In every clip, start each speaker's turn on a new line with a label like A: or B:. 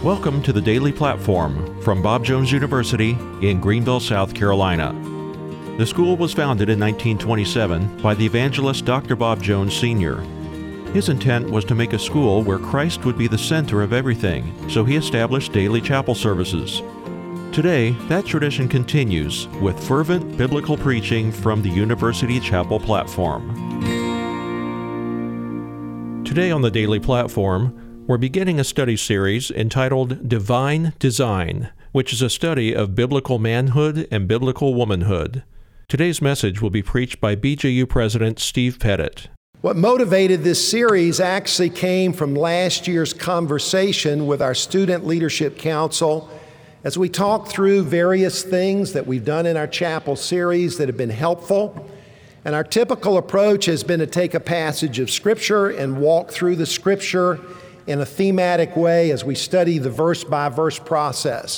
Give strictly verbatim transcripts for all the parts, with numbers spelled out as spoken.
A: Welcome to the Daily Platform from Bob Jones University in Greenville, South Carolina. The school was founded in nineteen twenty-seven by the evangelist Doctor Bob Jones Senior His intent was to make a school where Christ would be the center of everything, so he established daily chapel services. Today, that tradition continues with fervent biblical preaching from the University Chapel platform. Today on the Daily Platform, we're beginning a study series entitled Divine Design, which is a study of biblical manhood and biblical womanhood. Today's message will be preached by B J U President Steve Pettit.
B: What motivated this series actually came from last year's conversation with our Student Leadership Council as we talked through various things that we've done in our chapel series that have been helpful. And our typical approach has been to take a passage of Scripture and walk through the Scripture in a thematic way as we study the verse-by-verse process.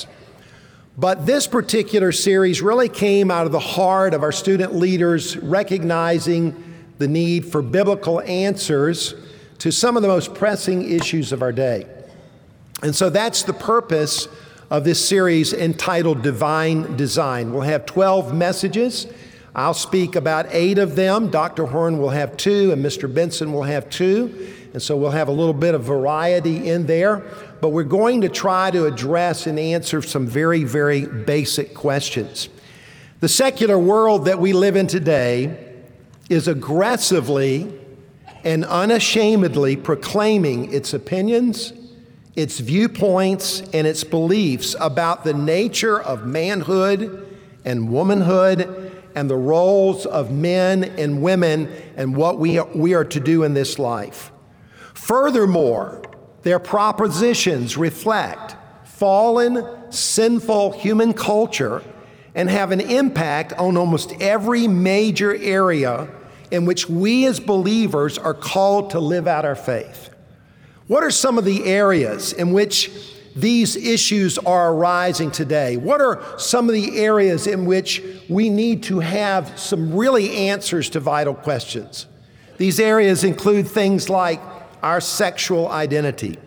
B: But this particular series really came out of the heart of our student leaders recognizing the need for biblical answers to some of the most pressing issues of our day. And so that's the purpose of this series entitled Divine Design. We'll have twelve messages. I'll speak about eight of them. Doctor Horn will have two, and Mister Benson will have two. And so we'll have a little bit of variety in there. But we're going to try to address and answer some very, very basic questions. The secular world that we live in today is aggressively and unashamedly proclaiming its opinions, its viewpoints, and its beliefs about the nature of manhood and womanhood and the roles of men and women and what we are, we are to do in this life. Furthermore, their propositions reflect fallen, sinful human culture and have an impact on almost every major area in which we as believers are called to live out our faith. What are some of the areas in which these issues are arising today? What are some of the areas in which we need to have some really answers to vital questions? These areas include things like our sexual identity.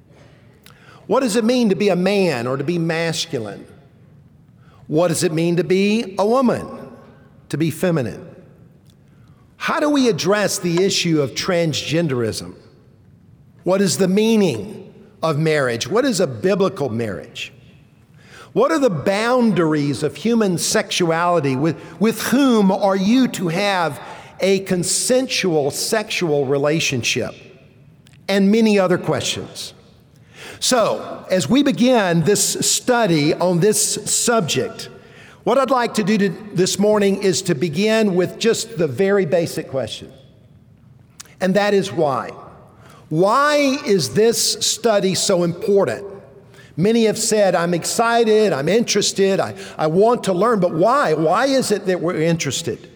B: What does it mean to be a man or to be masculine? What does it mean to be a woman, to be feminine? How do we address the issue of transgenderism? What is the meaning of marriage? What is a biblical marriage? What are the boundaries of human sexuality? With, with whom are you to have a consensual sexual relationship? And many other questions. So, as we begin this study on this subject, what I'd like to do to, this morning is to begin with just the very basic question. And that is why. Why is this study so important? Many have said, I'm excited, I'm interested, I, I want to learn, but why? Why is it that we're interested?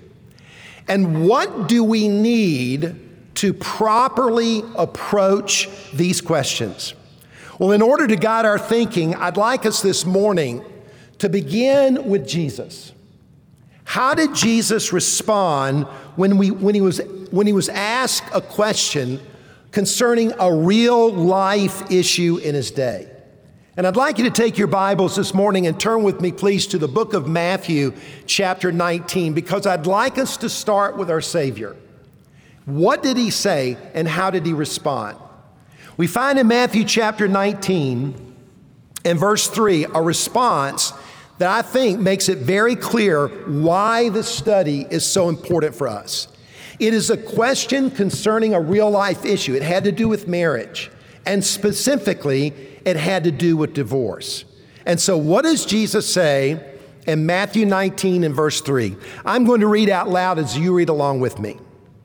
B: And what do we need to properly approach these questions? Well, in order to guide our thinking, I'd like us this morning to begin with Jesus. How did Jesus respond when we when he was when he was asked a question concerning a real life issue in his day? And I'd like you to take your Bibles this morning and turn with me, please, to the book of Matthew, chapter nineteen, because I'd like us to start with our Savior. What did he say and how did he respond? We find in Matthew chapter nineteen and verse three a response that I think makes it very clear why this study is so important for us. It is a question concerning a real life issue. It had to do with marriage, and specifically, it had to do with divorce. And so what does Jesus say in Matthew nineteen and verse three? I'm going to read out loud as you read along with me.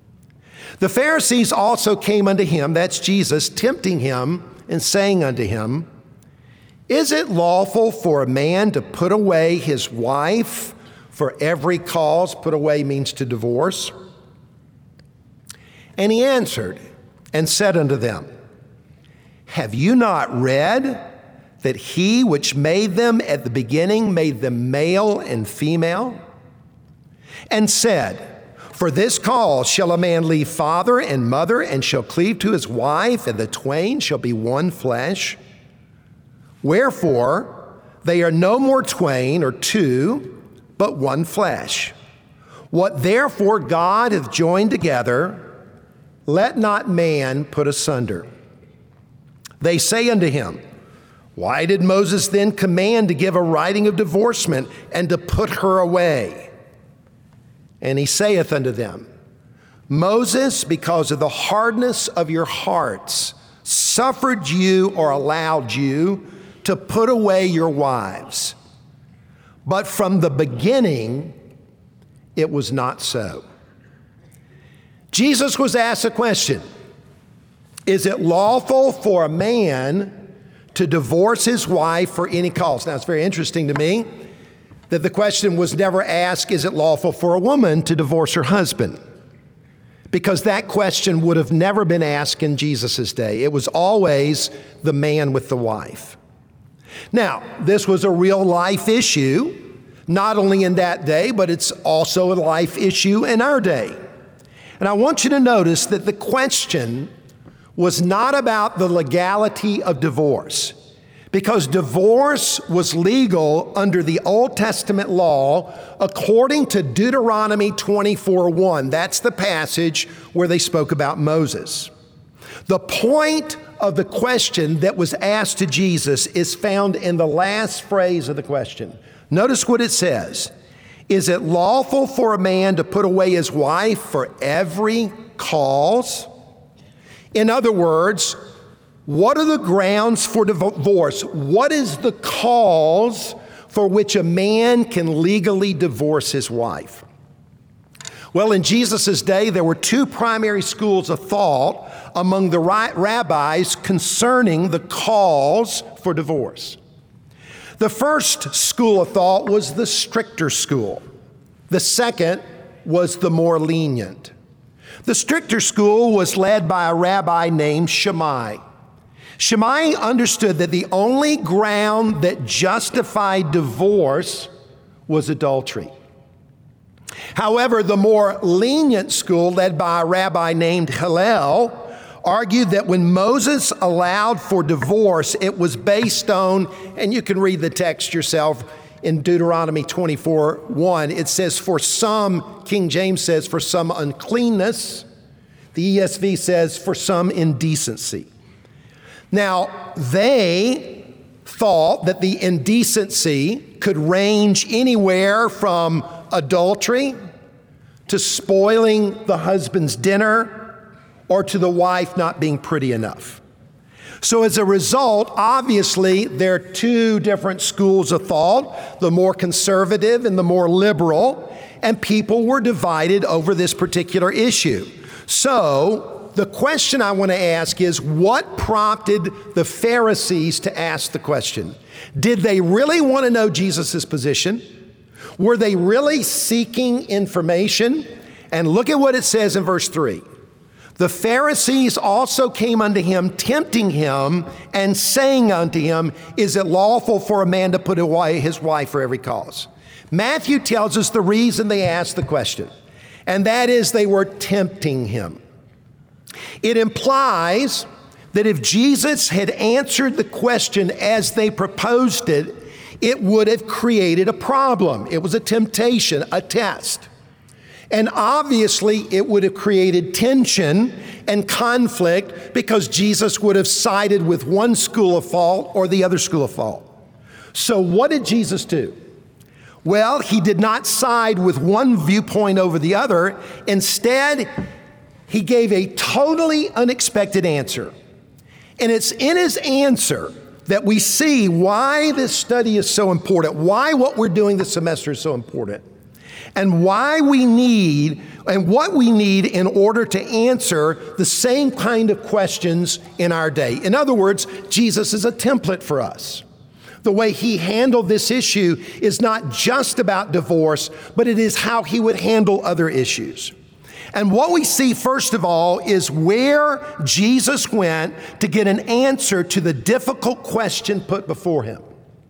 B: The Pharisees also came unto him, that's Jesus, tempting him and saying unto him, Is it lawful for a man to put away his wife for every cause? Put away means to divorce. And he answered and said unto them, Have you not read that he which made them at the beginning made them male and female? And said, For this cause shall a man leave father and mother, and shall cleave to his wife, and the twain shall be one flesh. Wherefore, they are no more twain or two, but one flesh. What therefore God hath joined together, let not man put asunder. They say unto him, Why did Moses then command to give a writing of divorcement and to put her away? And he saith unto them, Moses, because of the hardness of your hearts, suffered you or allowed you to put away your wives. But from the beginning, it was not so. Jesus was asked a question. Is it lawful for a man to divorce his wife for any cause? Now, it's very interesting to me that the question was never asked, is it lawful for a woman to divorce her husband? Because that question would have never been asked in Jesus' day. It was always the man with the wife. Now, this was a real life issue, not only in that day, but it's also a life issue in our day. And I want you to notice that the question was not about the legality of divorce, because divorce was legal under the Old Testament law according to Deuteronomy twenty-four one. That's the passage where they spoke about Moses. The point of the question that was asked to Jesus is found in the last phrase of the question. Notice what it says. Is it lawful for a man to put away his wife for every cause? In other words, what are the grounds for divorce? What is the cause for which a man can legally divorce his wife? Well, in Jesus' day, there were two primary schools of thought among the rabbis concerning the cause for divorce. The first school of thought was the stricter school. The second was the more lenient. The stricter school was led by a rabbi named Shammai. Shammai understood that the only ground that justified divorce was adultery. However, the more lenient school, led by a rabbi named Hillel, argued that when Moses allowed for divorce, it was based on, and you can read the text yourself in Deuteronomy twenty-four one, it says, for some, King James says, for some uncleanness. The E S V says, for some indecency. Now, they thought that the indecency could range anywhere from adultery to spoiling the husband's dinner or to the wife not being pretty enough. So as a result, obviously, there are two different schools of thought, the more conservative and the more liberal, and people were divided over this particular issue. So the question I want to ask is, what prompted the Pharisees to ask the question? Did they really want to know Jesus' position? Were they really seeking information? And look at what it says in verse three. The Pharisees also came unto him, tempting him, and saying unto him, is it lawful for a man to put away his wife for every cause? Matthew tells us the reason they asked the question, and that is they were tempting him. It implies that if Jesus had answered the question as they proposed it, it would have created a problem. It was a temptation, a test. And obviously, it would have created tension and conflict because Jesus would have sided with one school of thought or the other school of thought. So what did Jesus do? Well, he did not side with one viewpoint over the other. Instead, he gave a totally unexpected answer. And it's in his answer that we see why this study is so important, why what we're doing this semester is so important, and why we need, and what we need in order to answer the same kind of questions in our day. In other words, Jesus is a template for us. The way he handled this issue is not just about divorce, but it is how he would handle other issues. And what we see, first of all, is where Jesus went to get an answer to the difficult question put before him.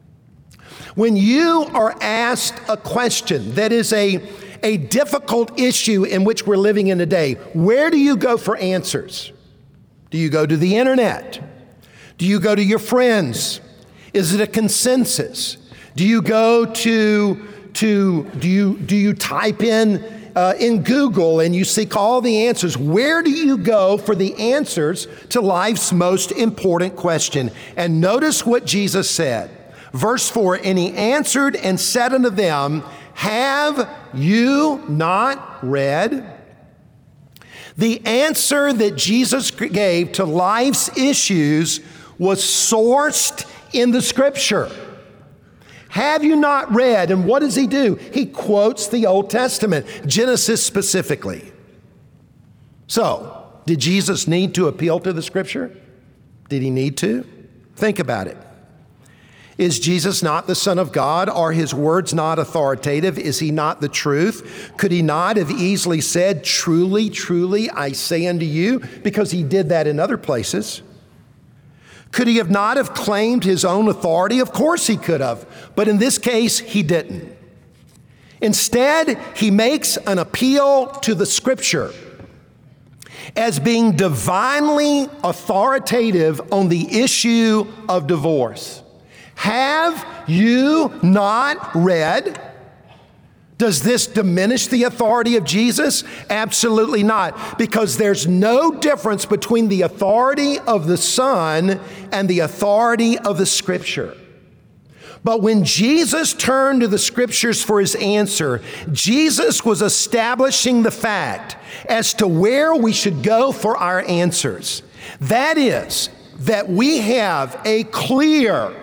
B: When you are asked a question that is a, a difficult issue in which we're living in today, where do you go for answers? Do you go to the internet? Do you go to your friends? Is it a consensus? Do you go to, to do you, do you type in uh, in Google and you seek all the answers? Where do you go for the answers to life's most important question? And notice what Jesus said. Verse four, and he answered and said unto them, have you not read? The answer that Jesus gave to life's issues was sourced in the Scripture. Have you not read? And what does he do? He quotes the Old Testament, Genesis specifically. So, did Jesus need to appeal to the Scripture? Did he need to? Think about it. Is Jesus not the Son of God? Are his words not authoritative? Is he not the truth? Could he not have easily said, truly, truly, I say unto you, because he did that in other places? Could he have not have claimed his own authority? Of course he could have, but in this case, he didn't. Instead, he makes an appeal to the Scripture as being divinely authoritative on the issue of divorce. Have you not read? Does this diminish the authority of Jesus? Absolutely not, because there's no difference between the authority of the Son and the authority of the Scripture. But when Jesus turned to the Scriptures for his answer, Jesus was establishing the fact as to where we should go for our answers. That is, that we have a clear,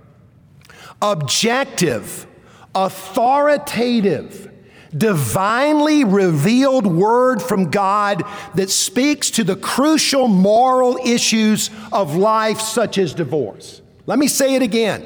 B: objective, authoritative, divinely revealed word from God that speaks to the crucial moral issues of life, such as divorce. Let me say it again.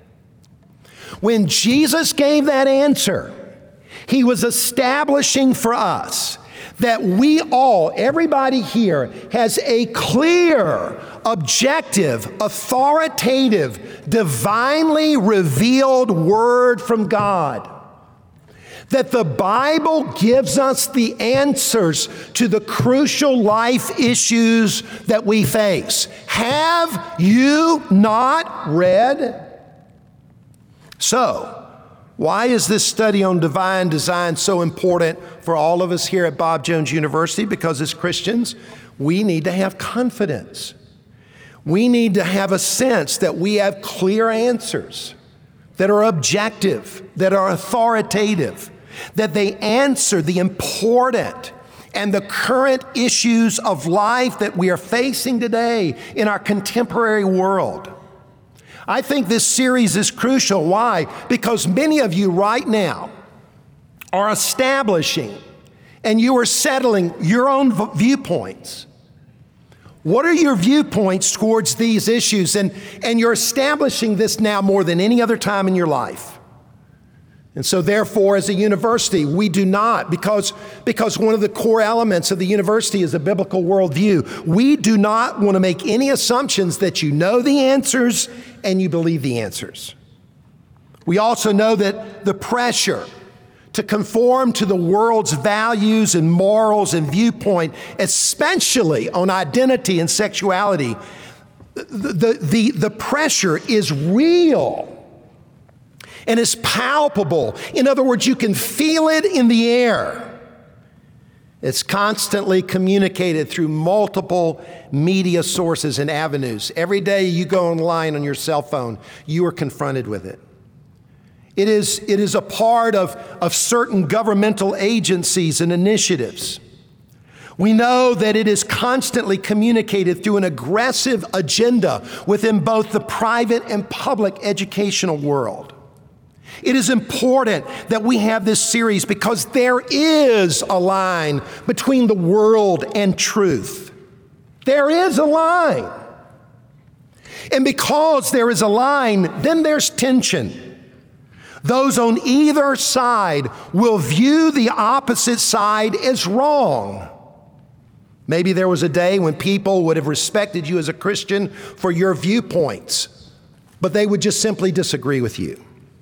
B: When Jesus gave that answer, he was establishing for us that we all, everybody here, has a clear, objective, authoritative, divinely revealed word from God. That the Bible gives us the answers to the crucial life issues that we face. Have you not read? So, why is this study on divine design so important for all of us here at Bob Jones University? Because as Christians, we need to have confidence. We need to have a sense that we have clear answers that are objective, that are authoritative, that they answer the important and the current issues of life that we are facing today in our contemporary world. I think this series is crucial. Why? Because many of you right now are establishing and you are settling your own viewpoints. What are your viewpoints towards these issues? And, and you're establishing this now more than any other time in your life. And so therefore, as a university, we do not, because, because one of the core elements of the university is a biblical worldview, we do not want to make any assumptions that you know the answers and you believe the answers. We also know that the pressure to conform to the world's values and morals and viewpoint, especially on identity and sexuality, the, the, the, the pressure is real. And it's palpable. In other words, you can feel it in the air. It's constantly communicated through multiple media sources and avenues. Every day you go online on your cell phone, you are confronted with it. It is, it is a part of, of certain governmental agencies and initiatives. We know that it is constantly communicated through an aggressive agenda within both the private and public educational world. It is important that we have this series because there is a line between the world and truth. There is a line. And because there is a line, then there's tension. Those on either side will view the opposite side as wrong. Maybe there was a day when people would have respected you as a Christian for your viewpoints, but they would just simply disagree with you.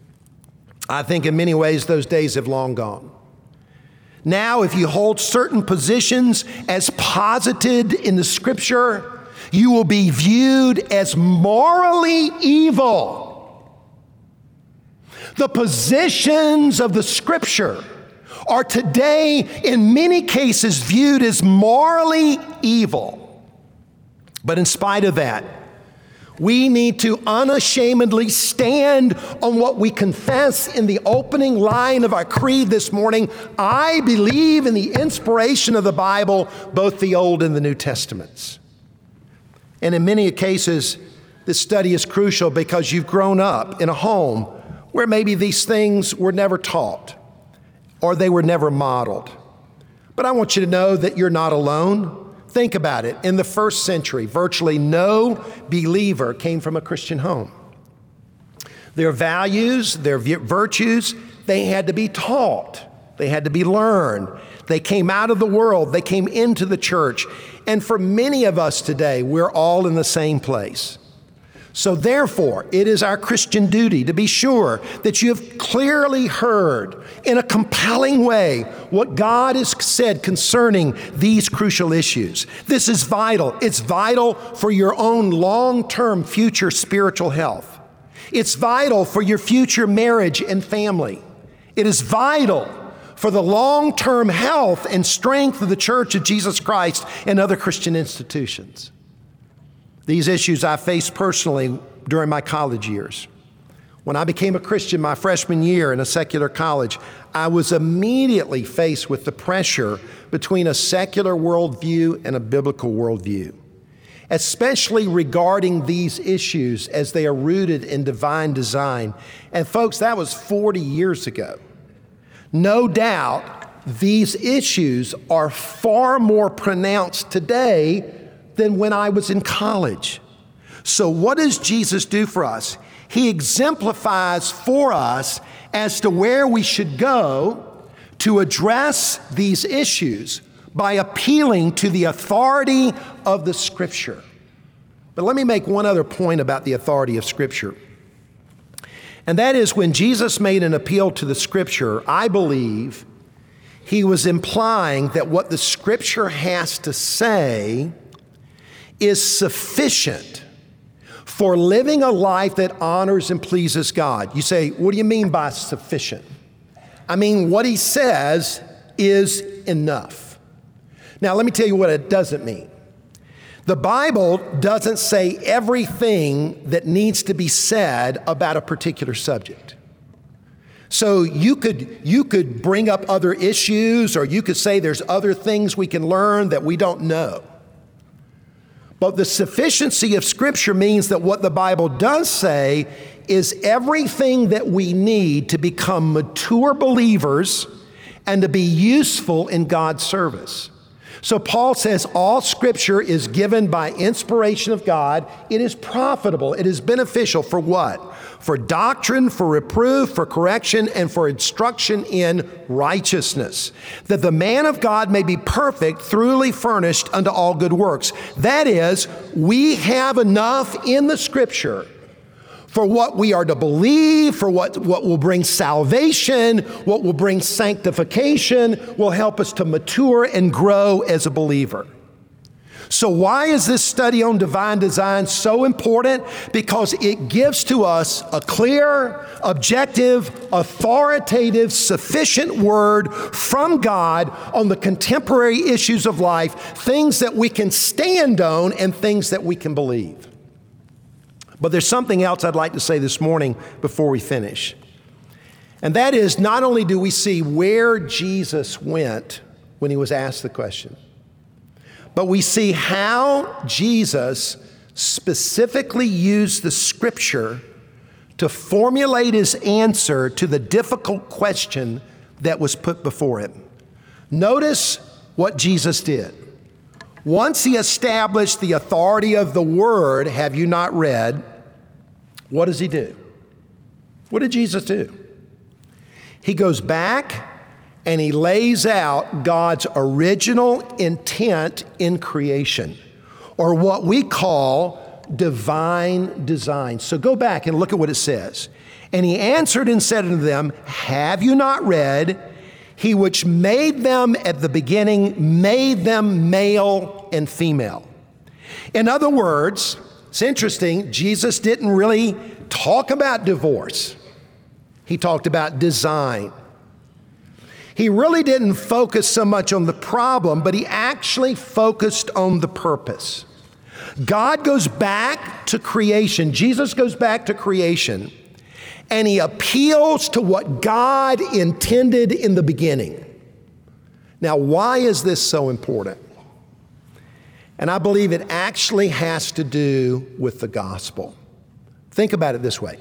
B: I think in many ways those days have long gone. Now, if you hold certain positions as posited in the Scripture, you will be viewed as morally evil. The positions of the Scripture are today in many cases viewed as morally evil. But in spite of that, we need to unashamedly stand on what we confess in the opening line of our creed this morning. I believe in the inspiration of the Bible, both the Old and the New Testaments. And in many cases, this study is crucial because you've grown up in a home where maybe these things were never taught or they were never modeled. But I want you to know that you're not alone. Think about it. In the first century, virtually no believer came from a Christian home. Their values, their virtues, they had to be taught. They had to be learned. They came out of the world. They came into the church. And for many of us today, we're all in the same place. So therefore, it is our Christian duty to be sure that you have clearly heard in a compelling way what God has said concerning these crucial issues. This is vital. It's vital for your own long-term future spiritual health. It's vital for your future marriage and family. It is vital for the long-term health and strength of the Church of Jesus Christ and other Christian institutions. These issues I faced personally during my college years. When I became a Christian my freshman year in a secular college, I was immediately faced with the pressure between a secular worldview and a biblical worldview, especially regarding these issues as they are rooted in divine design. And folks, that was forty years ago. No doubt, these issues are far more pronounced today than when I was in college. So what does Jesus do for us? He exemplifies for us as to where we should go to address these issues by appealing to the authority of the Scripture. But let me make one other point about the authority of Scripture. And that is, when Jesus made an appeal to the Scripture, I believe he was implying that what the Scripture has to say is sufficient for living a life that honors and pleases God. You say, what do you mean by sufficient? I mean, what he says is enough. Now, let me tell you what it doesn't mean. The Bible doesn't say everything that needs to be said about a particular subject. So you could, you could bring up other issues, or you could say there's other things we can learn that we don't know. But the sufficiency of Scripture means that what the Bible does say is everything that we need to become mature believers and to be useful in God's service. So Paul says all Scripture is given by inspiration of God. It is profitable. It is beneficial for what? For doctrine, for reproof, for correction, and for instruction in righteousness, that the man of God may be perfect, thoroughly furnished unto all good works. That is, we have enough in the Scripture for what we are to believe, for what, what will bring salvation, what will bring sanctification, will help us to mature and grow as a believer. So why is this study on divine design so important? Because it gives to us a clear, objective, authoritative, sufficient word from God on the contemporary issues of life, things that we can stand on and things that we can believe. But there's something else I'd like to say this morning before we finish. And that is, not only do we see where Jesus went when he was asked the question, but we see how Jesus specifically used the Scripture to formulate his answer to the difficult question that was put before him. Notice what Jesus did. Once he established the authority of the Word, have you not read, what does he do? What did Jesus do? He goes back and he lays out God's original intent in creation, or what we call divine design. So go back and look at what it says. And he answered and said unto them, have you not read, he which made them at the beginning made them male and female. In other words, it's interesting, Jesus didn't really talk about divorce. He talked about design. He really didn't focus so much on the problem, but he actually focused on the purpose. God goes back to creation. Jesus goes back to creation, and he appeals to what God intended in the beginning. Now, why is this so important? And I believe it actually has to do with the gospel. Think about it this way.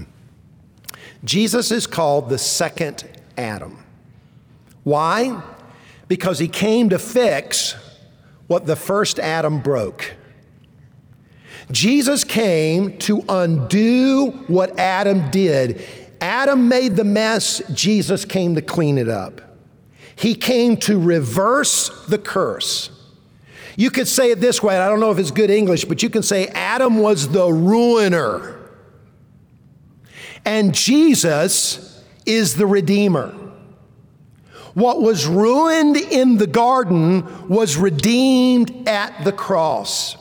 B: Jesus is called the second Adam. Why? Because he came to fix what the first Adam broke. Jesus came to undo what Adam did. Adam made the mess, Jesus came to clean it up. He came to reverse the curse. You could say it this way, I don't know if it's good English, but you can say Adam was the ruiner, and Jesus is the redeemer. What was ruined in the garden was redeemed at the cross.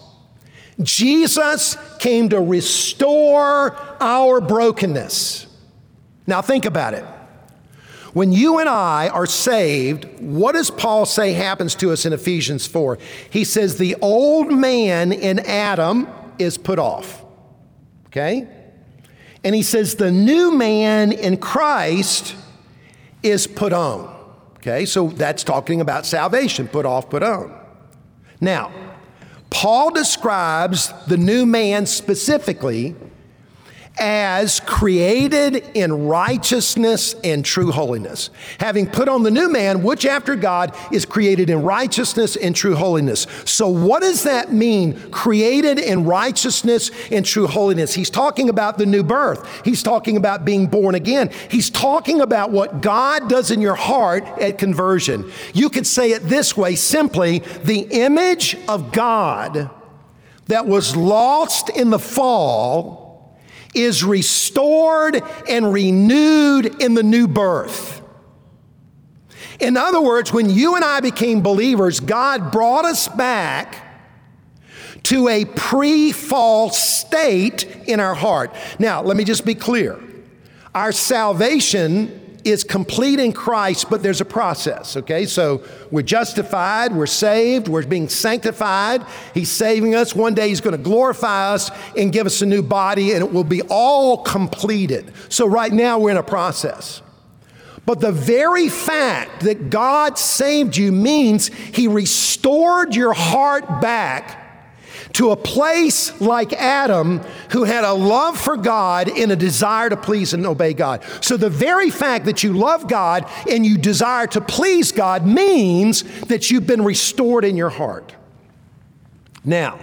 B: Jesus came to restore our brokenness. Now think about it. When you and I are saved, what does Paul say happens to us in Ephesians four? He says the old man in Adam is put off, okay? And he says the new man in Christ is put on, okay? So that's talking about salvation, put off, put on. Now, Paul describes the new man specifically as created in righteousness and true holiness. Having put on the new man, which after God is created in righteousness and true holiness. So what does that mean? Created in righteousness and true holiness. He's talking about the new birth. He's talking about being born again. He's talking about what God does in your heart at conversion. You could say it this way, simply, the image of God that was lost in the fall is restored and renewed in the new birth. In other words, when you and I became believers, God brought us back to a pre-fall state in our heart. Now, let me just be clear. Our salvation is complete in Christ, but there's a process, okay? So we're justified, we're saved, we're being sanctified. He's saving us. One day he's going to glorify us and give us a new body, and it will be all completed. So right now we're in a process. But the very fact that God saved you means he restored your heart back to a place like Adam, who had a love for God and a desire to please and obey God. So the very fact that you love God and you desire to please God means that you've been restored in your heart. Now,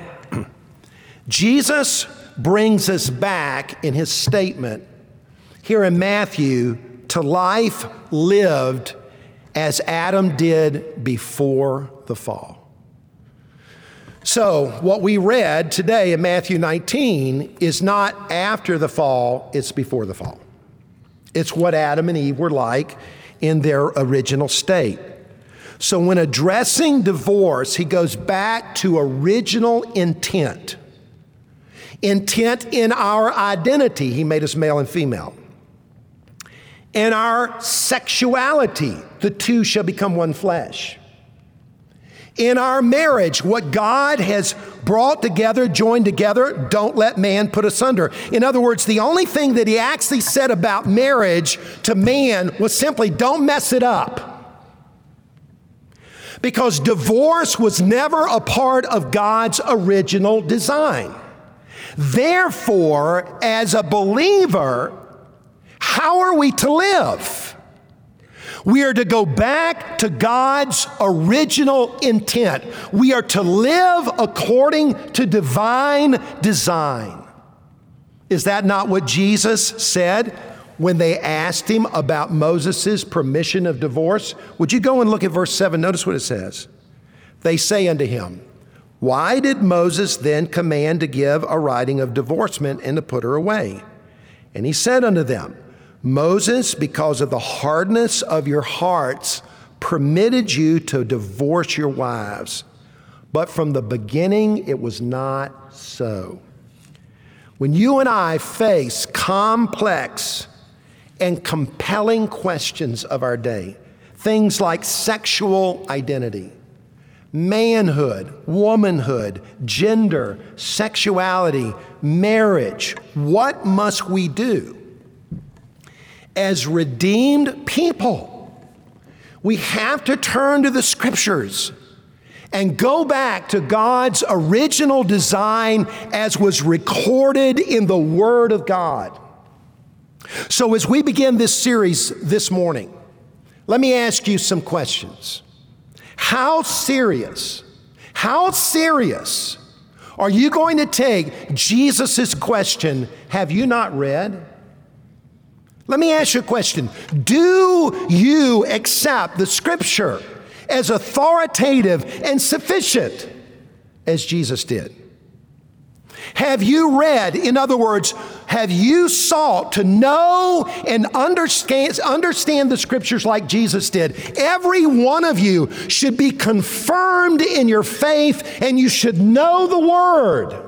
B: Jesus brings us back in his statement here in Matthew to life lived as Adam did before the fall. So what we read today in Matthew nineteen is not after the fall, it's before the fall. It's what Adam and Eve were like in their original state. So when addressing divorce, he goes back to original intent. Intent in our identity. He made us male and female. In our sexuality, the two shall become one flesh. In our marriage, what God has brought together, joined together, don't let man put asunder. In other words, the only thing that he actually said about marriage to man was simply, don't mess it up. Because divorce was never a part of God's original design. Therefore, as a believer, how are we to live? We are to go back to God's original intent. We are to live according to divine design. Is that not what Jesus said when they asked him about Moses' permission of divorce? Would you go and look at verse seven? Notice what it says. They say unto him, why did Moses then command to give a writing of divorcement and to put her away? And he said unto them, Moses, because of the hardness of your hearts, permitted you to divorce your wives. But from the beginning, it was not so. When you and I face complex and compelling questions of our day. Things like sexual identity, manhood, womanhood, gender, sexuality, marriage. What must we do? As redeemed people, we have to turn to the Scriptures and go back to God's original design as was recorded in the Word of God. So as we begin this series this morning, let me ask you some questions. How serious, how serious are you going to take Jesus' question, have you not read? Let me ask you a question. Do you accept the Scripture as authoritative and sufficient as Jesus did? Have you read, in other words, have you sought to know and understand, understand the Scriptures like Jesus did? Every one of you should be confirmed in your faith, and you should know the Word.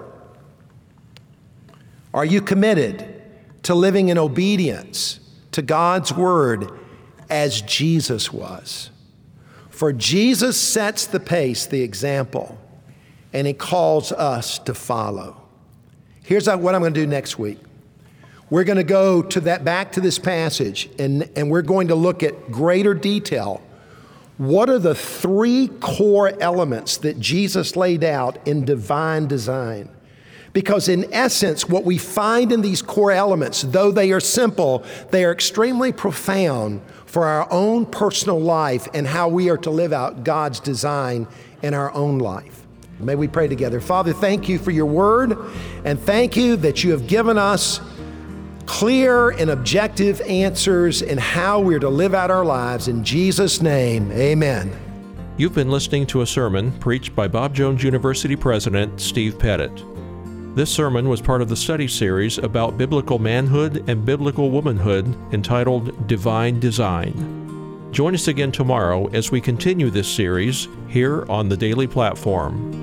B: Are you committed to living in obedience to God's Word as Jesus was? For Jesus sets the pace, the example, and He calls us to follow. Here's what I'm going to do next week. We're going to go to that back to this passage, and, and we're going to look at greater detail. What are the three core elements that Jesus laid out in divine design? Because in essence, what we find in these core elements, though they are simple, they are extremely profound for our own personal life and how we are to live out God's design in our own life. May we pray together. Father, thank you for your word, and thank you that you have given us clear and objective answers in how we're to live out our lives. In Jesus' name, amen.
A: You've been listening to a sermon preached by Bob Jones University President Steve Pettit. This sermon was part of the study series about biblical manhood and biblical womanhood entitled Divine Design. Join us again tomorrow as we continue this series here on the Daily Platform.